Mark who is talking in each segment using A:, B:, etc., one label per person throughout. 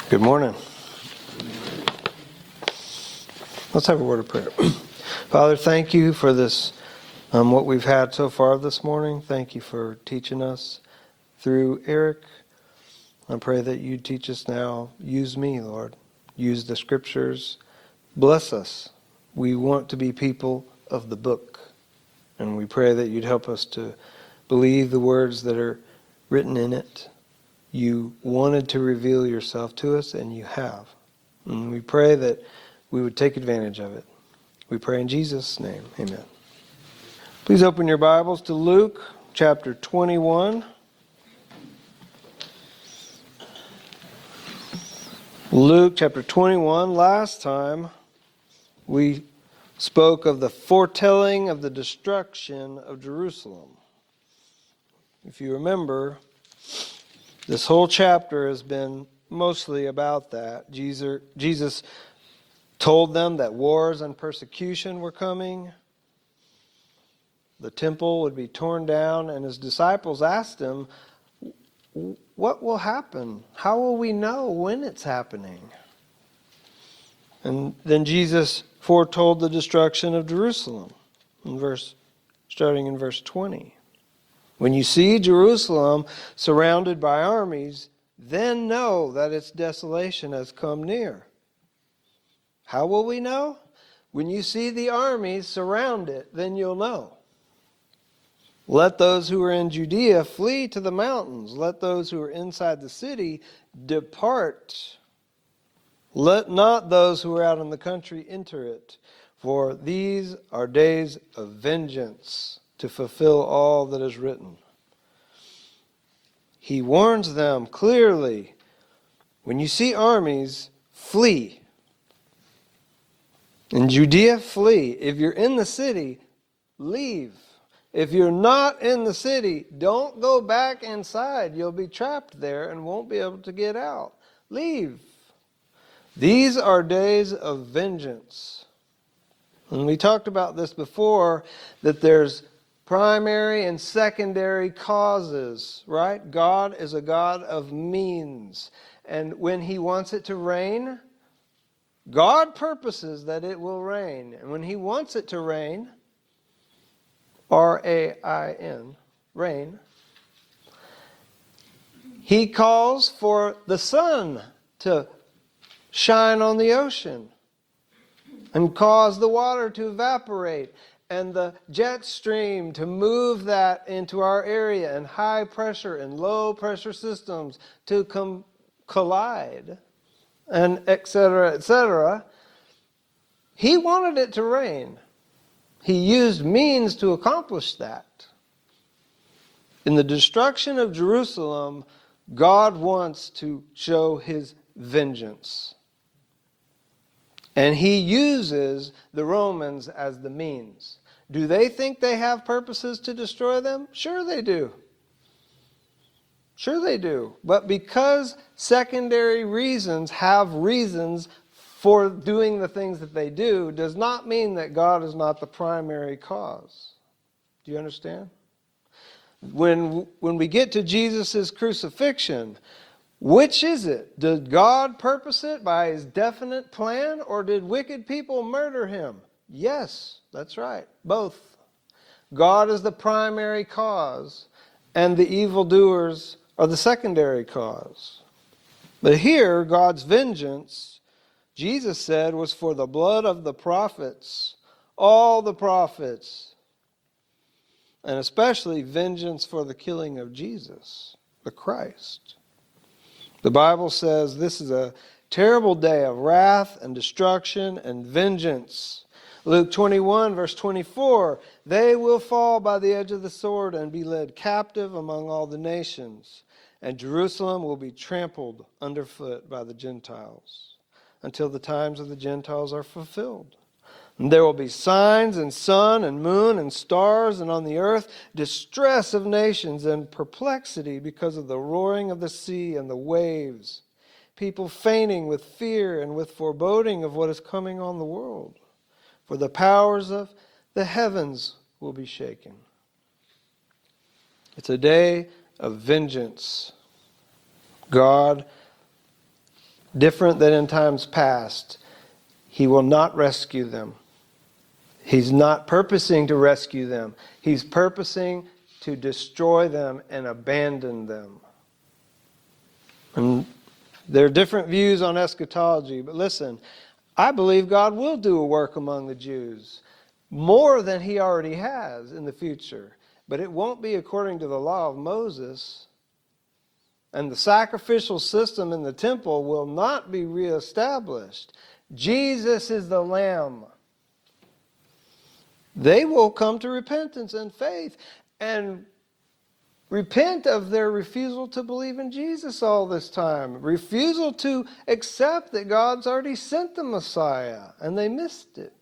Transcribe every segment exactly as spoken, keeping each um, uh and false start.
A: Good morning. Let's have a word of prayer. Father, thank you for this, um, what we've had so far this morning. Thank you for teaching us through Eric. I pray that you teach us now. Use me, Lord. Use the scriptures. Bless us. We want to be people of the book. And we pray that you'd help us to believe the words that are written in it. You wanted to reveal yourself to us, and you have. And we pray that we would take advantage of it. We pray in Jesus' name. Amen. Please open your Bibles to Luke chapter twenty-one. Luke chapter twenty-one. Last time we spoke of the foretelling of the destruction of Jerusalem. If you remember, this whole chapter has been mostly about that. Jesus, Jesus told them that wars and persecution were coming. The temple would be torn down, and his disciples asked him, what will happen? How will we know when it's happening? And then Jesus foretold the destruction of Jerusalem, in verse, starting in verse twenty. When you see Jerusalem surrounded by armies, then know that its desolation has come near. How will we know? When you see the armies surround it, then you'll know. Let those who are in Judea flee to the mountains. Let those who are inside the city depart. Let not those who are out in the country enter it, for these are days of vengeance, to fulfill all that is written. He warns them clearly, when you see armies, flee. In Judea, flee. If you're in the city, leave. If you're not in the city, don't go back inside. You'll be trapped there and won't be able to get out. Leave. These are days of vengeance. And we talked about this before, that there's primary and secondary causes, right? God is a God of means. And when he wants it to rain, God purposes that it will rain. And when he wants it to rain, R A I N, rain, he calls for the sun to shine on the ocean and cause the water to evaporate and the jet stream to move that into our area, and high pressure and low pressure systems to com- collide, and et cetera, et cetera. He wanted it to rain. He used means to accomplish that. In the destruction of Jerusalem, God wants to show his vengeance. And he uses the Romans as the means. Do they think they have purposes to destroy them? Sure they do. Sure they do. But because secondary reasons have reasons for doing the things that they do, does not mean that God is not the primary cause. Do you understand? When, when we get to Jesus' crucifixion, which is it? Did God purpose it by his definite plan, or did wicked people murder him? Yes, that's right. Both. God is the primary cause, and the evildoers are the secondary cause. But here, God's vengeance, Jesus said, was for the blood of the prophets, all the prophets, and especially vengeance for the killing of Jesus, the Christ. The Bible says this is a terrible day of wrath and destruction and vengeance. Luke twenty-one, verse twenty-four, they will fall by the edge of the sword and be led captive among all the nations, and Jerusalem will be trampled underfoot by the Gentiles, until the times of the Gentiles are fulfilled. And there will be signs in sun and moon and stars, and on the earth distress of nations and perplexity because of the roaring of the sea and the waves. People fainting with fear and with foreboding of what is coming on the world. For the powers of the heavens will be shaken. It's a day of vengeance. God different than in times past. He will not rescue them. He's not purposing to rescue them. He's purposing to destroy them and abandon them. And there are different views on eschatology, but listen, I believe God will do a work among the Jews, more than he already has in the future. But it won't be according to the law of Moses. And the sacrificial system in the temple will not be reestablished. Jesus is the Lamb. They will come to repentance and faith and repent of their refusal to believe in Jesus all this time. Refusal to accept that God's already sent the Messiah, and they missed it.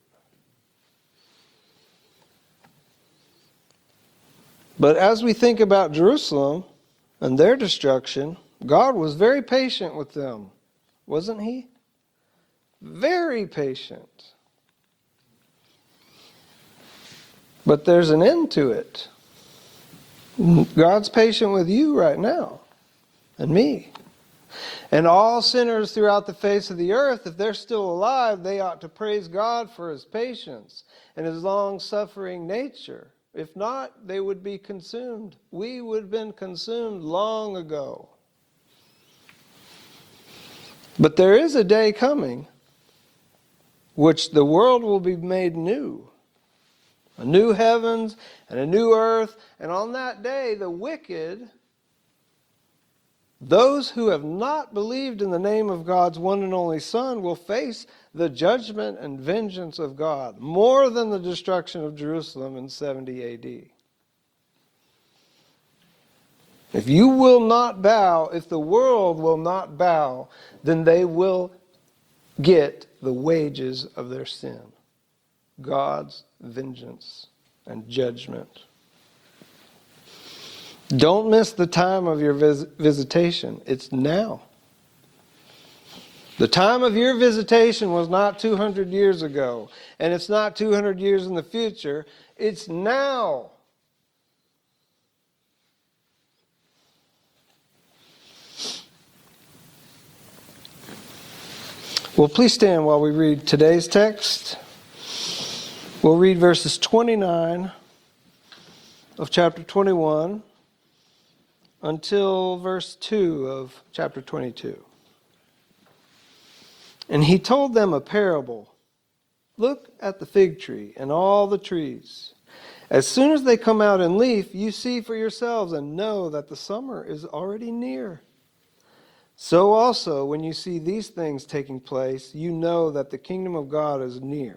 A: But as we think about Jerusalem and their destruction, God was very patient with them, wasn't he? Very patient. But there's an end to it. God's patient with you right now, and me. And all sinners throughout the face of the earth, if they're still alive, they ought to praise God for his patience and his long-suffering nature. If not, they would be consumed. We would have been consumed long ago. But there is a day coming which the world will be made new. A new heavens and a new earth. And on that day, the wicked, those who have not believed in the name of God's one and only Son, will face the judgment and vengeance of God, more than the destruction of Jerusalem in seventy A D. If you will not bow, if the world will not bow, then they will get the wages of their sin. God's vengeance and judgment. Don't miss the time of your vis- visitation. It's now. The time of your visitation was not two hundred years ago, and it's not two hundred years in the future. It's now. Well, please stand while we read today's text. We'll read verses twenty-nine of chapter twenty-one until verse two of chapter twenty-two. And he told them a parable. Look at the fig tree and all the trees. As soon as they come out in leaf, you see for yourselves and know that the summer is already near. So also, when you see these things taking place, you know that the kingdom of God is near.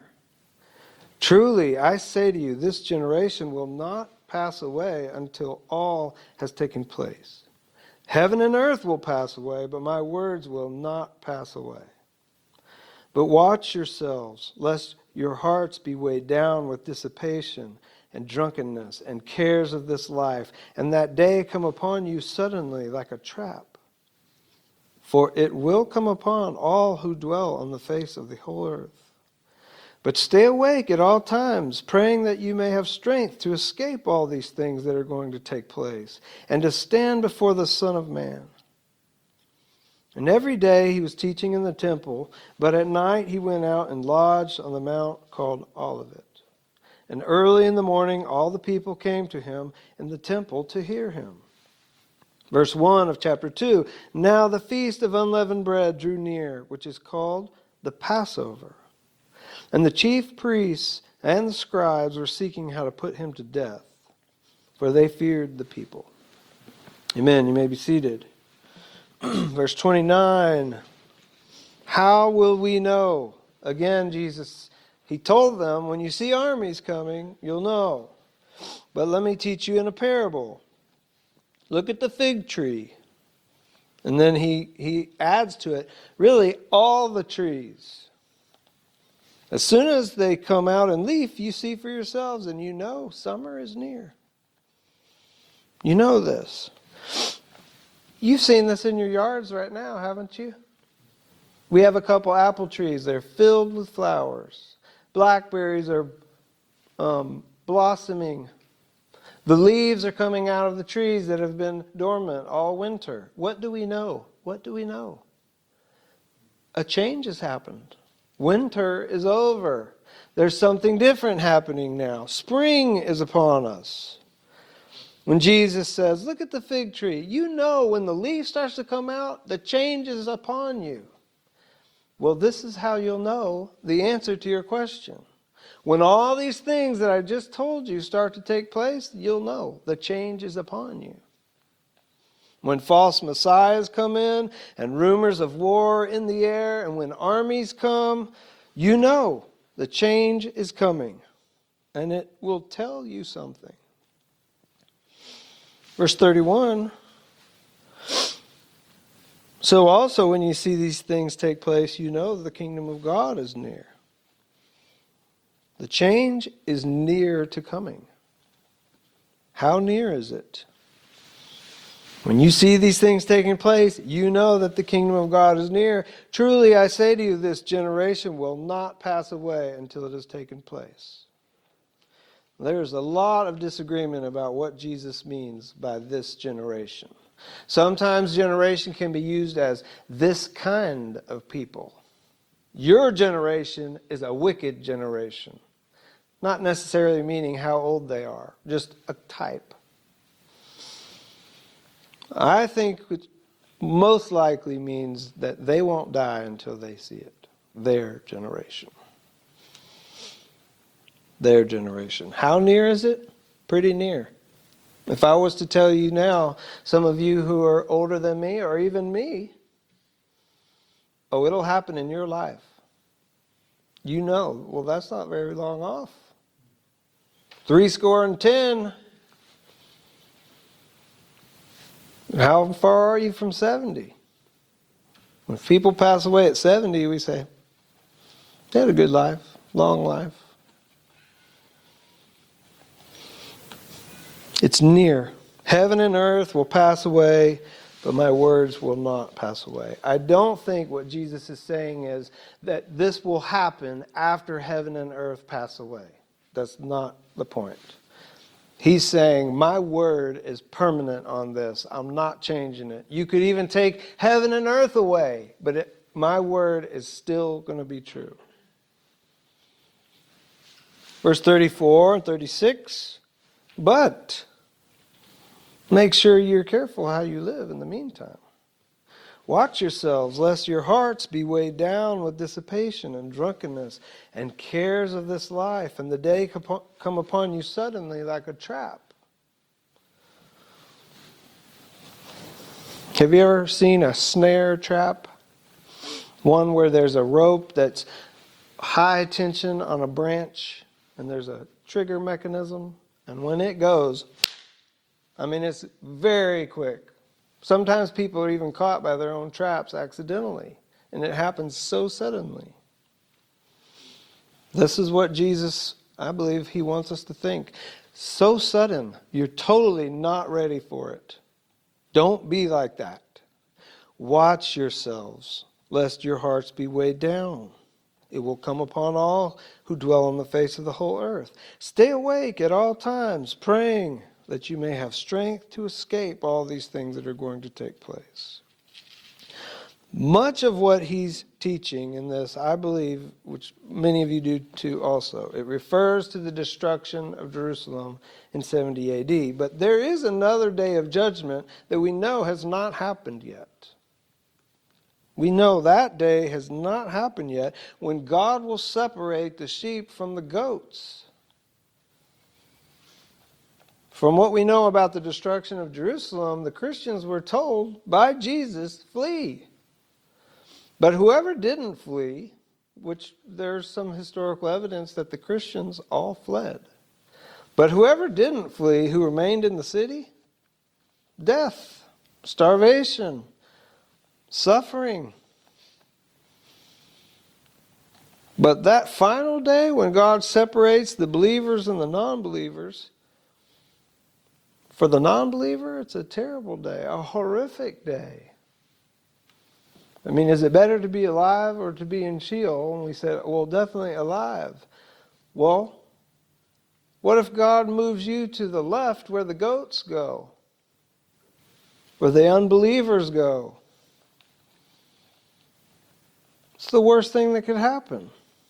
A: Truly, I say to you, this generation will not pass away until all has taken place. Heaven and earth will pass away, but my words will not pass away. But watch yourselves, lest your hearts be weighed down with dissipation and drunkenness and cares of this life, and that day come upon you suddenly like a trap. For it will come upon all who dwell on the face of the whole earth. But stay awake at all times, praying that you may have strength to escape all these things that are going to take place, and to stand before the Son of Man. And every day he was teaching in the temple, but at night he went out and lodged on the mount called Olivet. And early in the morning all the people came to him in the temple to hear him. Verse one of chapter two, now the feast of unleavened bread drew near, which is called the Passover. And the chief priests and the scribes were seeking how to put him to death, for they feared the people. Amen. You may be seated. Verse twenty-nine, how will we know? Again, Jesus, he told them, when you see armies coming, you'll know. But let me teach you in a parable. Look at the fig tree. And then he, he adds to it, really, all the trees. As soon as they come out in leaf, you see for yourselves, and you know summer is near. You know this. You've seen this in your yards right now, haven't you? We have a couple apple trees. They're filled with flowers. Blackberries are um, blossoming. The leaves are coming out of the trees that have been dormant all winter. What do we know? What do we know? a change has happened. Winter is over. There's something different happening now. Spring is upon us. When Jesus says, look at the fig tree, you know when the leaf starts to come out, the change is upon you. Well, this is how you'll know the answer to your question. When all these things that I just told you start to take place, you'll know the change is upon you. When false messiahs come in and rumors of war in the air, and when armies come, you know the change is coming. And it will tell you something. Verse thirty-one. So also when you see these things take place, you know the kingdom of God is near. The change is near to coming. How near is it? When you see these things taking place, you know that the kingdom of God is near. Truly I say to you, this generation will not pass away until it has taken place. There's a lot of disagreement about what Jesus means by this generation. Sometimes generation can be used as this kind of people. Your generation is a wicked generation. Not necessarily meaning how old they are, just a type. I think it most likely means that they won't die until they see it. Their generation. Their generation. How near is it? Pretty near. If I was to tell you now, some of you who are older than me, or even me, oh, it'll happen in your life. You know, well, that's not very long off. Three score and ten. How far are you from seventy? When people pass away at seventy, we say, they had a good life, long life. It's near. Heaven and earth will pass away, but my words will not pass away. I don't think what Jesus is saying is that this will happen after heaven and earth pass away. That's not the point. He's saying, my word is permanent on this. I'm not changing it. You could even take heaven and earth away, but it, my word is still going to be true. Verse thirty-four and thirty-six. But make sure you're careful how you live in the meantime. Watch yourselves, lest your hearts be weighed down with dissipation and drunkenness and cares of this life, and the day come upon you suddenly like a trap. Have you ever seen a snare trap? One where there's a rope that's high tension on a branch, and there's a trigger mechanism. And when it goes, I mean, it's very quick. Sometimes people are even caught by their own traps accidentally. And it happens so suddenly. This is what Jesus, I believe, he wants us to think. So sudden, you're totally not ready for it. Don't be like that. Watch yourselves, lest your hearts be weighed down. It will come upon all who dwell on the face of the whole earth. Stay awake at all times, praying that you may have strength to escape all these things that are going to take place. Much of what he's teaching in this, I believe, which many of you do too also, it refers to the destruction of Jerusalem in seventy A D. But there is another day of judgment that we know has not happened yet. We know that day has not happened yet, when God will separate the sheep from the goats. From what we know about the destruction of Jerusalem, the Christians were told by Jesus, flee. But whoever didn't flee, which there's some historical evidence that the Christians all fled. But whoever didn't flee, who remained in the city, death, starvation, suffering. But that final day when God separates the believers and the non-believers, for the non-believer, it's a terrible day, a horrific day. I mean, is it better to be alive or to be in Sheol? And we said, well, definitely alive. Well, what if God moves you to the left where the goats go? Where the unbelievers go? It's the worst thing that could happen.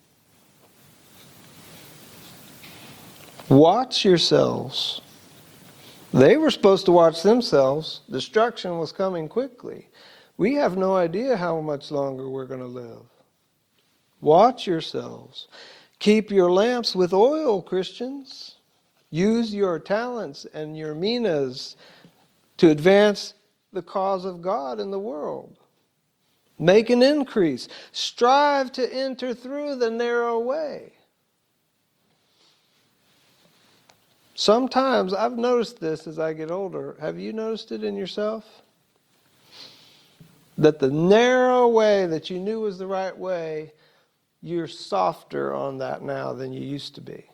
A: Watch yourselves. They were supposed to watch themselves. Destruction was coming quickly. We have no idea how much longer we're going to live. Watch yourselves. Keep your lamps with oil, Christians. Use your talents and your minas to advance the cause of God in the world. Make an increase. Strive to enter through the narrow way. Sometimes, I've noticed this as I get older. Have you noticed it in yourself? That the narrow way that you knew was the right way, you're softer on that now than you used to be.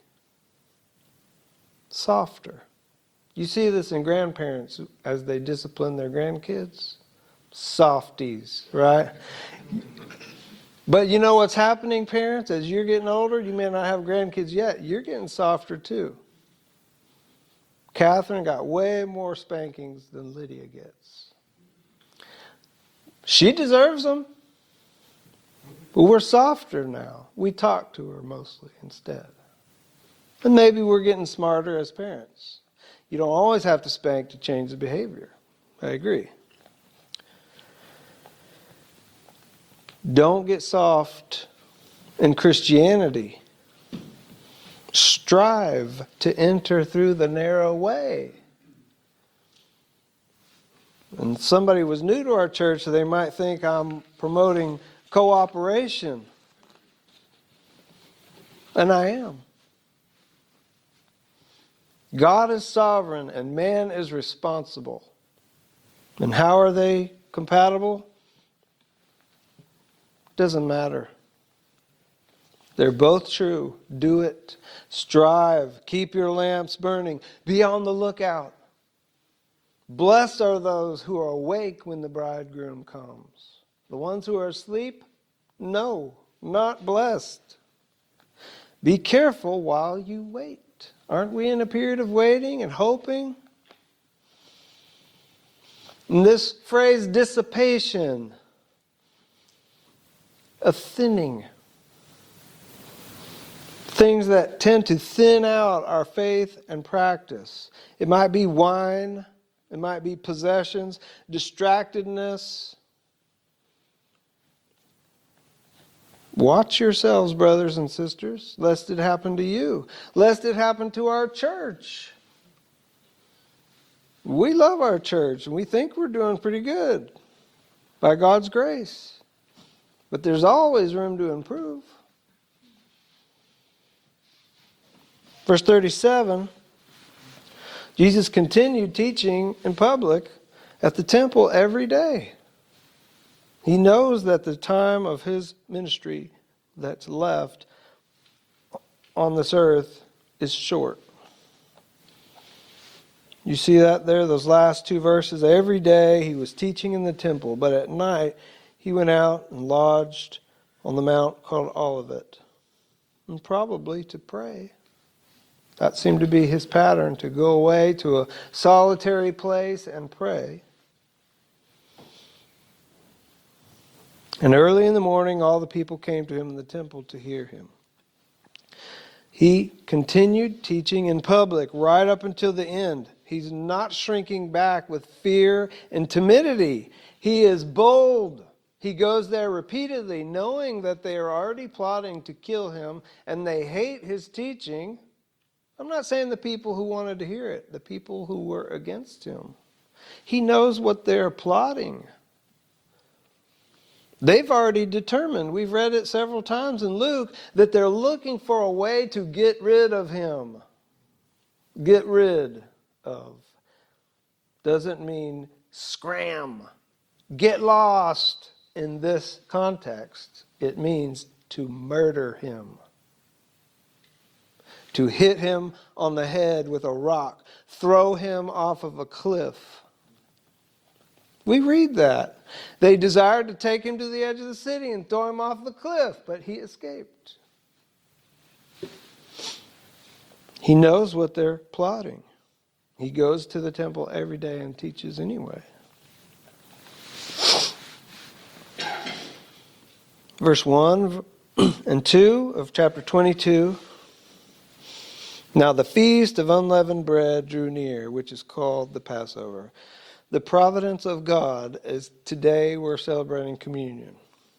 A: Softer. You see this in grandparents as they discipline their grandkids. Softies, right? But you know what's happening, parents? As you're getting older, you may not have grandkids yet. You're getting softer too. Catherine got way more spankings than Lydia gets. She deserves them. But we're softer now. We talk to her mostly instead. And maybe we're getting smarter as parents. You don't always have to spank to change the behavior. I agree. Don't get soft in Christianity. Strive to enter through the narrow way. And somebody was new to our church, so they might think I'm promoting cooperation. And I am. God is sovereign and man is responsible. And how are they compatible? Doesn't matter. They're both true. Do it. Strive. Keep your lamps burning. Be on the lookout. Blessed are those who are awake when the bridegroom comes. The ones who are asleep? No, not blessed. Be careful while you wait. Aren't we in a period of waiting and hoping? And this phrase, dissipation, a thinning. Things that tend to thin out our faith and practice. It might be wine. It might be possessions, distractedness. Watch yourselves, brothers and sisters, lest it happen to you, lest it happen to our church. We love our church, and we think we're doing pretty good by God's grace. But there's always room to improve. Verse thirty-seven, Jesus continued teaching in public at the temple every day. He knows that the time of his ministry that's left on this earth is short. You see that there, those last two verses? Every day he was teaching in the temple, but at night he went out and lodged on the mount called Olivet, and probably to pray. That seemed to be his pattern, to go away to a solitary place and pray. And early in the morning, all the people came to him in the temple to hear him. He continued teaching in public right up until the end. He's not shrinking back with fear and timidity. He is bold. He goes there repeatedly, knowing that they are already plotting to kill him, and they hate his teaching. I'm not saying the people who wanted to hear it, the people who were against him. He knows what they're plotting. They've already determined, we've read it several times in Luke, that they're looking for a way to get rid of him. Get rid of. Doesn't mean scram. Get lost in this context. It means to murder him. To hit him on the head with a rock. Throw him off of a cliff. We read that. They desired to take him to the edge of the city and throw him off the cliff, but he escaped. He knows what they're plotting. He goes to the temple every day and teaches anyway. verse one and two of chapter twenty-two. Now the feast of unleavened bread drew near, which is called the Passover. The providence of God is today we're celebrating communion.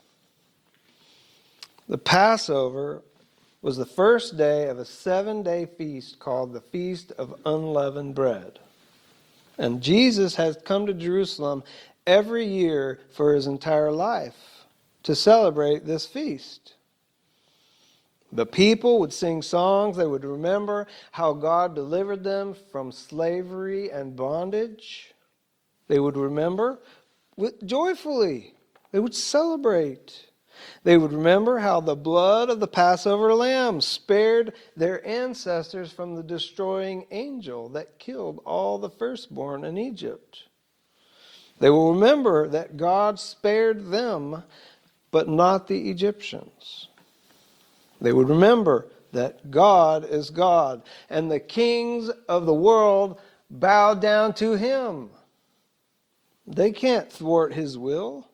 A: The Passover was the first day of a seven-day feast called the Feast of Unleavened Bread. And Jesus has come to Jerusalem every year for his entire life to celebrate this feast. The people would sing songs. They would remember how God delivered them from slavery and bondage. They would remember with, joyfully. They would celebrate. They would remember how the blood of the Passover lamb spared their ancestors from the destroying angel that killed all the firstborn in Egypt. They will remember that God spared them, but not the Egyptians. They would remember that God is God, and the kings of the world bow down to him. They can't thwart his will.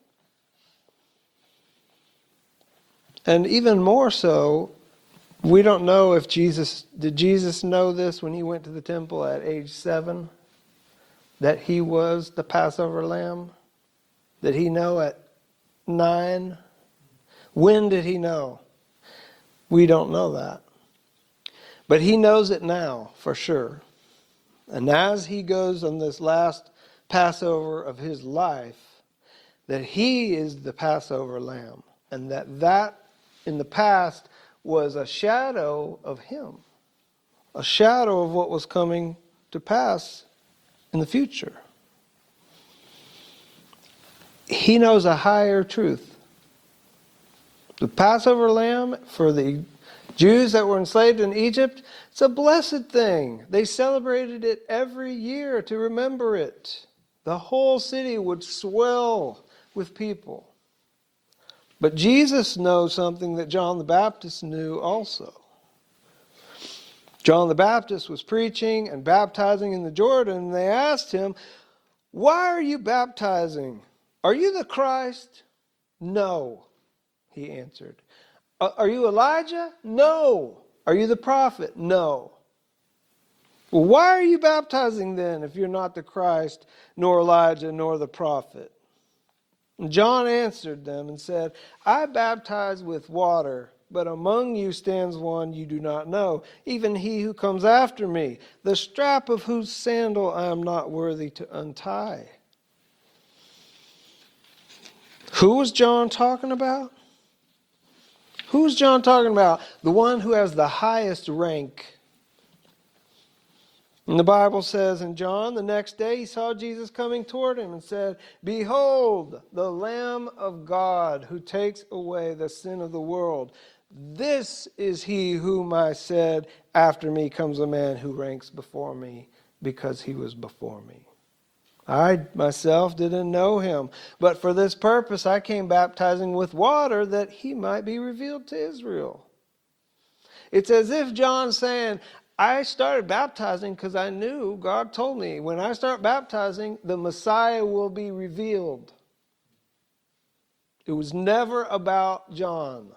A: And even more so, we don't know if Jesus, did Jesus know this when he went to the temple at age seven? That he was the Passover lamb? Did he know at nine? When did he know? We don't know that. But he knows it now, for sure. And as he goes on this last Passover of his life, that he is the Passover lamb. And that that in the past was a shadow of him. A shadow of what was coming to pass in the future. He knows a higher truth. The Passover lamb for the Jews that were enslaved in Egypt, it's a blessed thing. They celebrated it every year to remember it. The whole city would swell with people. But Jesus knows something that John the Baptist knew also. John the Baptist was preaching and baptizing in the Jordan, and they asked him, "Why are you baptizing? Are you the Christ?" "No," he answered. "Are you Elijah?" "No." "Are you the prophet?" "No." "Well, why are you baptizing then if you're not the Christ, nor Elijah, nor the prophet?" And John answered them and said, "I baptize with water, but among you stands one you do not know, even he who comes after me, the strap of whose sandal I am not worthy to untie." Who was John talking about? Who's John talking about? The one who has the highest rank. And the Bible says in John, the next day he saw Jesus coming toward him and said, "Behold, the Lamb of God who takes away the sin of the world. This is he whom I said, after me comes a man who ranks before me, because he was before me. I myself didn't know him, but for this purpose I came baptizing with water that he might be revealed to Israel." It's as if John's saying, I started baptizing because I knew, God told me, when I start baptizing, the Messiah will be revealed. It was never about John.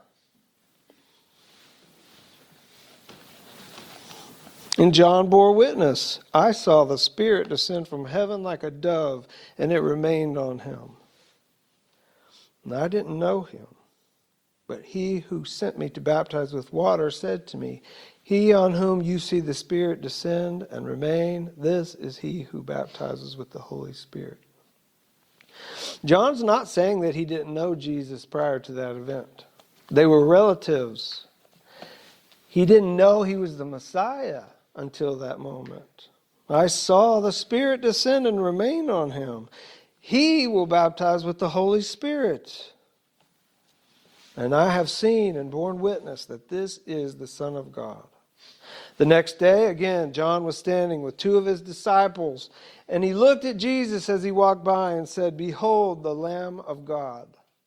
A: And John bore witness, "I saw the Spirit descend from heaven like a dove, and it remained on him. And I didn't know him, but he who sent me to baptize with water said to me, 'He on whom you see the Spirit descend and remain, this is he who baptizes with the Holy Spirit.'" John's not saying that he didn't know Jesus prior to that event. They were relatives. He didn't know he was the Messiah until that moment. "I saw the Spirit descend and remain on him. He will baptize with the Holy Spirit. And I have seen and borne witness that this is the Son of God." The next day, again, John was standing with two of his disciples, and he looked at Jesus as he walked by and said, "Behold, the Lamb of God."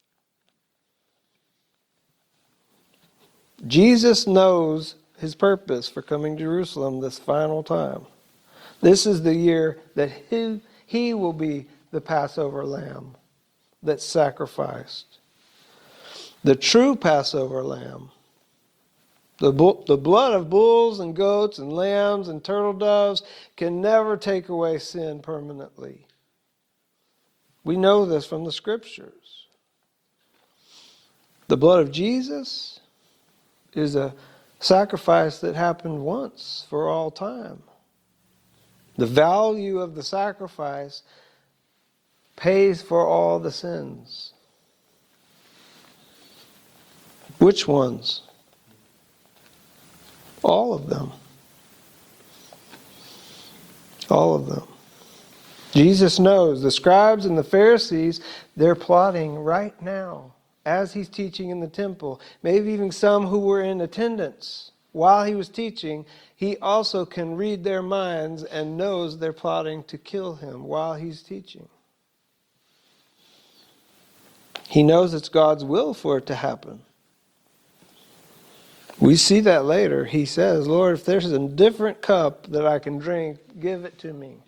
A: Jesus knows his purpose for coming to Jerusalem this final time. This is the year that he, he will be the Passover lamb that's sacrificed. the true Passover lamb. The, bu- the blood of bulls and goats and lambs and turtle doves can never take away sin permanently. We know this from the Scriptures. The blood of Jesus is a sacrifice that happened once for all time. The value of the sacrifice pays for all the sins. Which ones? All of them. All of them. Jesus knows the scribes and the Pharisees, they're plotting right now as he's teaching in the temple. Maybe even some who were in attendance while he was teaching. He also can read their minds and knows they're plotting to kill him while he's teaching. He knows it's God's will for it to happen. We see that later. He says, Lord, if there's a different cup that I can drink, give it to me.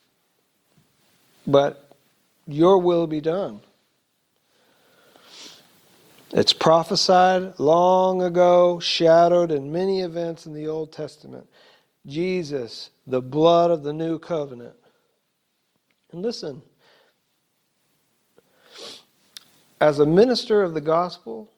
A: But your will be done. It's prophesied long ago, shadowed in many events in the Old Testament. Jesus, the blood of the new covenant. And listen, as a minister of the gospel,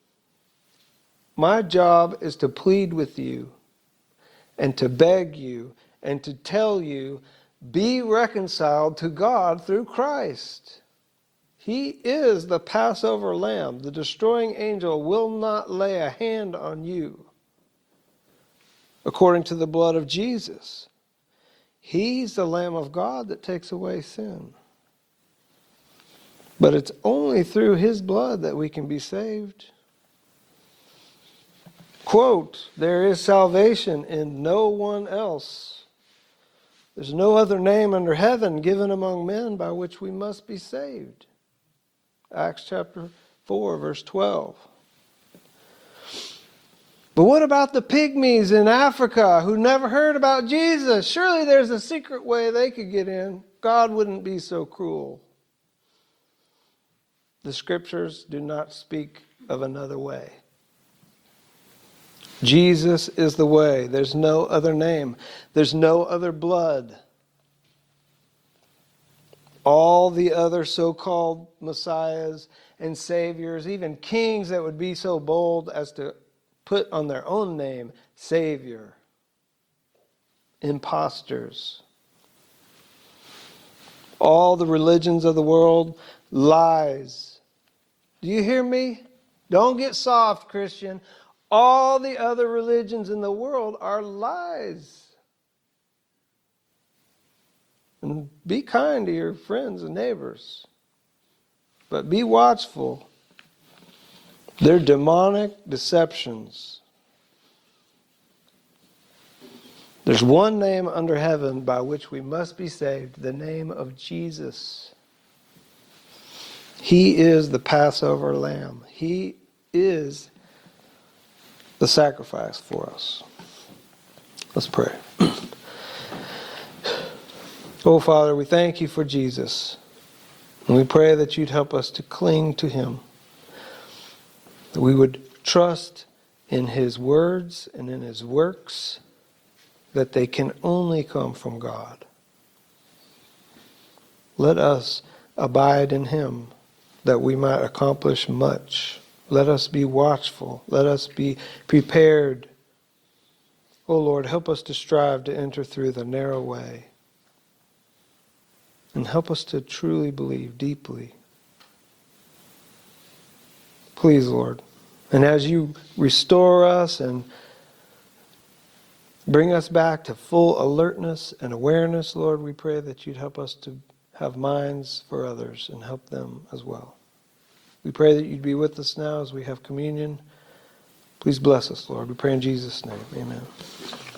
A: my job is to plead with you and to beg you and to tell you, be reconciled to God through Christ. He is the Passover lamb. The destroying angel will not lay a hand on you. According to the blood of Jesus. He's the Lamb of God that takes away sin. But it's only through his blood that we can be saved. Quote, there is salvation in no one else. There's no other name under heaven given among men by which we must be saved. Acts chapter four, verse twelve. But what about the pygmies in Africa who never heard about Jesus? Surely there's a secret way they could get in. God wouldn't be so cruel. The Scriptures do not speak of another way. Jesus is the way. There's no other name. There's no other blood. All the other so-called messiahs and saviors, even kings that would be so bold as to put on their own name, Savior, imposters. All the religions of the world, lies. Do you hear me? Don't get soft, Christian. All the other religions in the world are lies. And be kind to your friends and neighbors. But be watchful. They're demonic deceptions. There's one name under heaven by which we must be saved, the name of Jesus. He is the Passover lamb. He is the sacrifice for us. Let's pray. Oh, Father, we thank you for Jesus. And we pray that you'd help us to cling to him. That we would trust in his words and in his works, that they can only come from God. Let us abide in him, that we might accomplish much. Let us be watchful. Let us be prepared. Oh Lord, help us to strive to enter through the narrow way. And help us to truly believe deeply. Please, Lord. And as you restore us and bring us back to full alertness and awareness, Lord, we pray that you'd help us to have minds for others and help them as well. We pray that you'd be with us now as we have communion. Please bless us, Lord. We pray in Jesus' name. Amen.